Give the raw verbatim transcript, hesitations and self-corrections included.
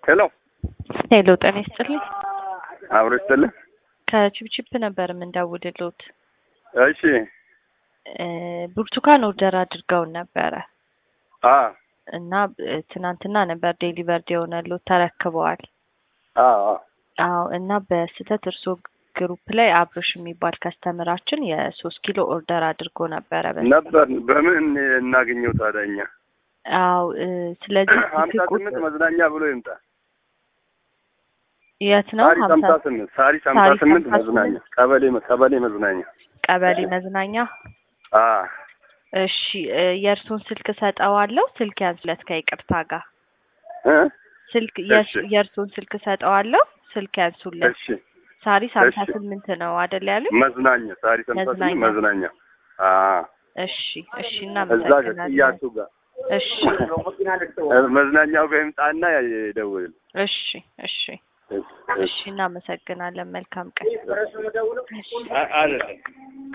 ሄሎ ሄሎ ጤና ይስጥልኝ። አብሮ ይስጥልኝ። ከቺፕቺፕ ነበር የምንደውልልዎት። እሺ እ ብርቱካን ኦርደር አድርገውን ነበረ አ እና ትናንትና ነበር ዴሊቨርድ የሆነልዎት ተረክበዋል። አ አዎ እና በስተት እርሶ ግሩፕ ላይ አብሮሽ የሚባል ከስተመራችን የሶስት ኪሎ ኦርደር አድርጎ ነበረ ነበር። በምን እናገኘው ታዲያ እኛ? አዎ ስለዚህ ሀምሳ ስምንት መዝናኛ ብሎ ይምጣ። የት ነው? ሀምሳ ስምንት ሳሪስ ሀምሳ ስምንት መዝናኛ ቀበሌ ቀበሌ መዝናኛ ቀበሌ መዝናኛ። አ እሺ የእርሶን ስልክ ሰጠዋለሁ። ስልክ ያዝለት ከይቅርታ ጋር እ ስልክ የእርሶን ስልክ ሰጠዋለሁ። ስልክ ያንሱለት። እሺ ሳሪስ ሀምሳ ስምንት ነው አይደል ያሉኝ? መዝናኛ ሳሪስ ሀምሳ ስምንት መዝናኛ። አ እሺ እሺ እና መዝናኛ ያቱ ጋር እሺ መዝናኛው ጋር ይምጣና ይደውል። እሺ እሺ እሺ እናመሰግናለን። መልካም ቀን። እሺ